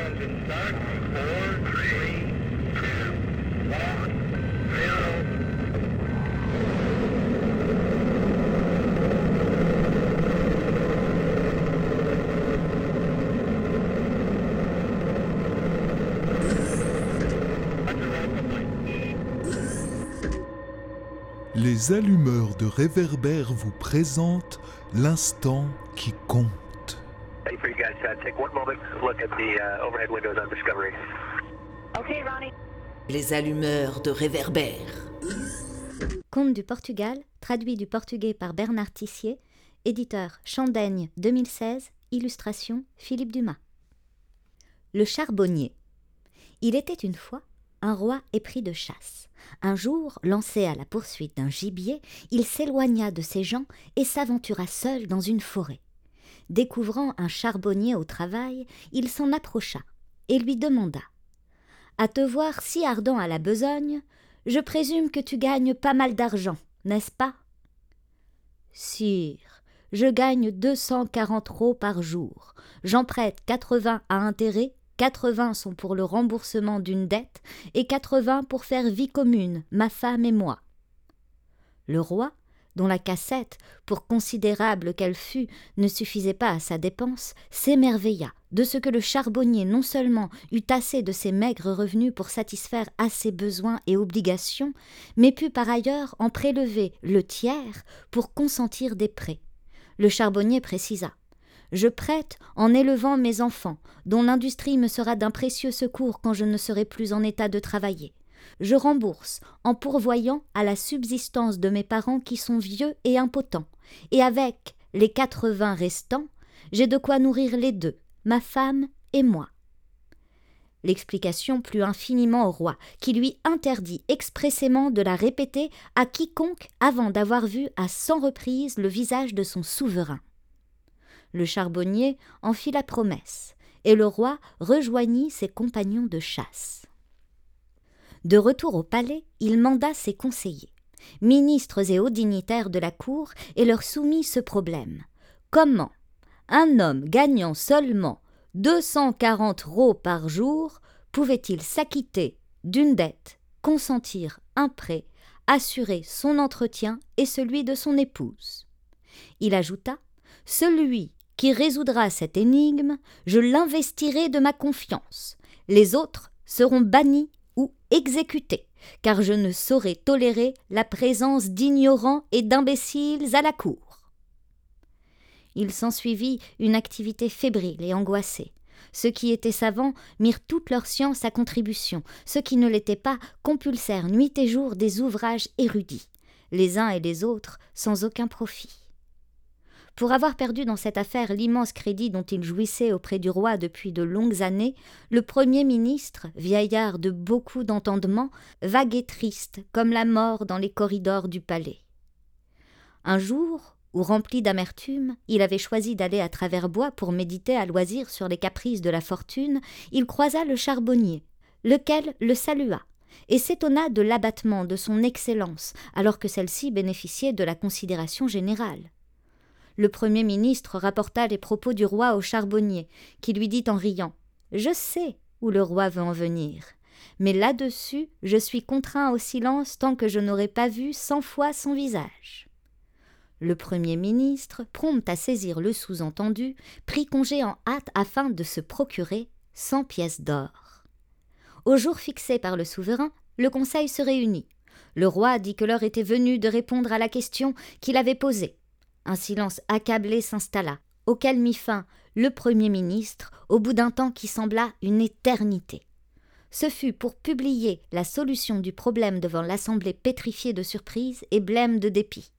Les allumeurs de réverbères vous présentent l'instant qui compte. Les allumeurs de réverbères. Conte du Portugal, traduit du portugais par Bernard Tissier, éditeur Chandaigne 2016, illustration Philippe Dumas. Le charbonnier. Il était une fois un roi épris de chasse. Un jour, lancé à la poursuite d'un gibier, il s'éloigna de ses gens et s'aventura seul dans une forêt. Découvrant un charbonnier au travail, il s'en approcha et lui demanda « À te voir si ardent à la besogne, je présume que tu gagnes pas mal d'argent, n'est-ce pas ?»« Sire, je gagne 240 ros par jour. J'en prête 80 à intérêt, 80 sont pour le remboursement d'une dette et 80 pour faire vie commune, ma femme et moi. » Le roi, dont la cassette, pour considérable qu'elle fût, ne suffisait pas à sa dépense, s'émerveilla de ce que le charbonnier non seulement eut assez de ses maigres revenus pour satisfaire à ses besoins et obligations, mais put par ailleurs en prélever le tiers pour consentir des prêts. Le charbonnier précisa « Je prête en élevant mes enfants, dont l'industrie me sera d'un précieux secours quand je ne serai plus en état de travailler. Je rembourse en pourvoyant à la subsistance de mes parents qui sont vieux et impotents, et avec les 80 restants, j'ai de quoi nourrir les deux, ma femme et moi. » L'explication plut infiniment au roi, qui lui interdit expressément de la répéter à quiconque avant d'avoir vu à 100 reprises le visage de son souverain. Le charbonnier en fit la promesse, et le roi rejoignit ses compagnons de chasse. De retour au palais, il manda ses conseillers, ministres et hauts dignitaires de la cour, et leur soumit ce problème. Comment un homme gagnant seulement 240 ros par jour pouvait-il s'acquitter d'une dette, consentir un prêt, assurer son entretien et celui de son épouse? Il ajouta « Celui qui résoudra cette énigme, je l'investirai de ma confiance. Les autres seront bannis ou exécutés, car je ne saurais tolérer la présence d'ignorants et d'imbéciles à la cour. » Il s'ensuivit une activité fébrile et angoissée. Ceux qui étaient savants mirent toute leur science à contribution, ceux qui ne l'étaient pas compulsèrent nuit et jour des ouvrages érudits, les uns et les autres sans aucun profit. Pour avoir perdu dans cette affaire l'immense crédit dont il jouissait auprès du roi depuis de longues années, le Premier ministre, vieillard de beaucoup d'entendement, vaguait triste comme la mort dans les corridors du palais. Un jour, où rempli d'amertume, il avait choisi d'aller à travers bois pour méditer à loisir sur les caprices de la fortune, il croisa le charbonnier, lequel le salua, et s'étonna de l'abattement de son excellence, alors que celle-ci bénéficiait de la considération générale. Le Premier ministre rapporta les propos du roi au charbonnier, qui lui dit en riant « Je sais où le roi veut en venir, mais là-dessus, je suis contraint au silence tant que je n'aurai pas vu 100 fois son visage. » Le Premier ministre, prompt à saisir le sous-entendu, prit congé en hâte afin de se procurer 100 pièces d'or. Au jour fixé par le souverain, le conseil se réunit. Le roi dit que l'heure était venue de répondre à la question qu'il avait posée. Un silence accablé s'installa, auquel mit fin le Premier ministre au bout d'un temps qui sembla une éternité. Ce fut pour publier la solution du problème devant l'assemblée pétrifiée de surprise et blême de dépit.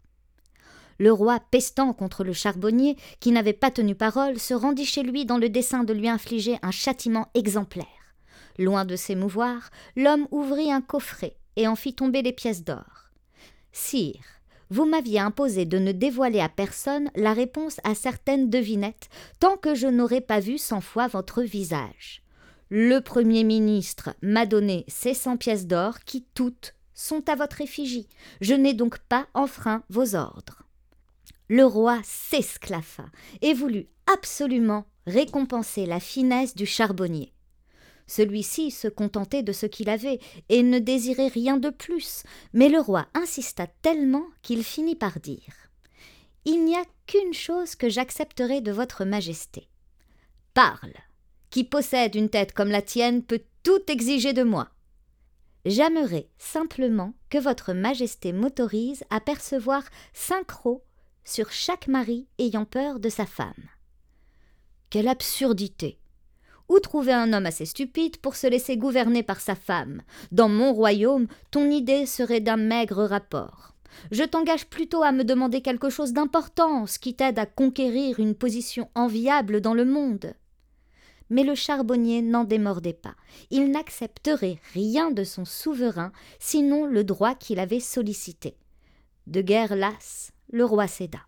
Le roi, pestant contre le charbonnier, qui n'avait pas tenu parole, se rendit chez lui dans le dessein de lui infliger un châtiment exemplaire. Loin de s'émouvoir, l'homme ouvrit un coffret et en fit tomber les pièces d'or. « Sire, vous m'aviez imposé de ne dévoiler à personne la réponse à certaines devinettes, tant que je n'aurais pas vu 100 fois votre visage. Le Premier ministre m'a donné ces 100 pièces d'or qui, toutes, sont à votre effigie. Je n'ai donc pas enfreint vos ordres. » Le roi s'esclaffa et voulut absolument récompenser la finesse du charbonnier. Celui-ci se contentait de ce qu'il avait et ne désirait rien de plus, mais le roi insista tellement qu'il finit par dire « Il n'y a qu'une chose que j'accepterai de votre majesté. Parle. Qui possède une tête comme la tienne peut tout exiger de moi. J'aimerais simplement que votre majesté m'autorise à percevoir 5 crocs sur chaque mari ayant peur de sa femme. » Quelle absurdité! Où trouver un homme assez stupide pour se laisser gouverner par sa femme? Dans mon royaume, ton idée serait d'un maigre rapport. Je t'engage plutôt à me demander quelque chose d'importance qui t'aide à conquérir une position enviable dans le monde. Mais le charbonnier n'en démordait pas. Il n'accepterait rien de son souverain, sinon le droit qu'il avait sollicité. De guerre lasse, le roi céda.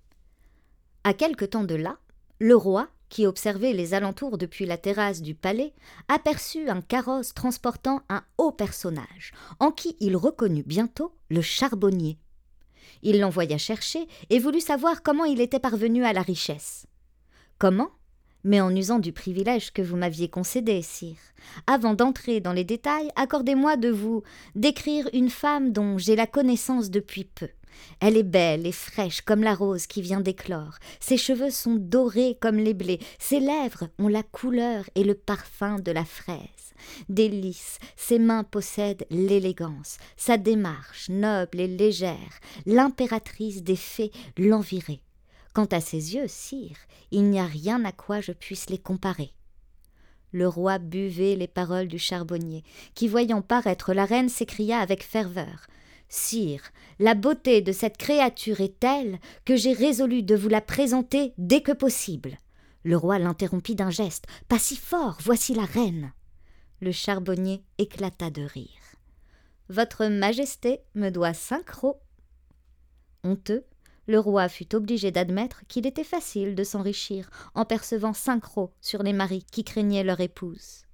À quelque temps de là, le roi, qui observait les alentours depuis la terrasse du palais, aperçut un carrosse transportant un haut personnage, en qui il reconnut bientôt le charbonnier. Il l'envoya chercher et voulut savoir comment il était parvenu à la richesse. « Comment ? Mais en usant du privilège que vous m'aviez concédé, sire. Avant d'entrer dans les détails, accordez-moi de vous décrire une femme dont j'ai la connaissance depuis peu. Elle est belle et fraîche comme la rose qui vient d'éclore. Ses cheveux sont dorés comme les blés. Ses lèvres ont la couleur et le parfum de la fraise. Délices, ses mains possèdent l'élégance. Sa démarche, noble et légère, l'impératrice des fées l'envirait. Quant à ses yeux, sire, il n'y a rien à quoi je puisse les comparer. » Le roi buvait les paroles du charbonnier, qui, voyant paraître la reine, s'écria avec ferveur « Sire, la beauté de cette créature est telle que j'ai résolu de vous la présenter dès que possible. » Le roi l'interrompit d'un geste « Pas si fort, voici la reine !» Le charbonnier éclata de rire. « Votre majesté me doit 5 crocs. » Honteux, le roi fut obligé d'admettre qu'il était facile de s'enrichir en percevant 5 crocs sur les maris qui craignaient leur épouse.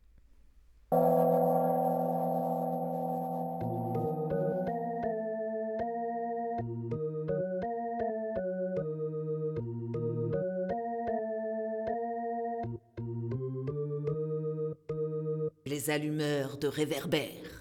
Les allumeurs de réverbères.